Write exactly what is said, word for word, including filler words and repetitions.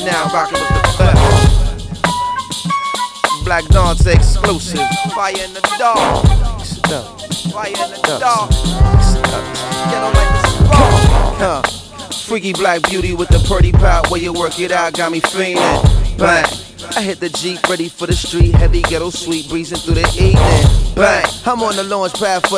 now rocking with the best. Black Dante exclusive. Fire in the dark. Fire in the dark. Get on like this spark. Huh. Freaky black beauty with the pretty pop. Where you work it out got me fiending. Bang. I hit the Jeep ready for the street. Heavy ghetto sweet breezing through the evening. Bang. I'm on the launch pad for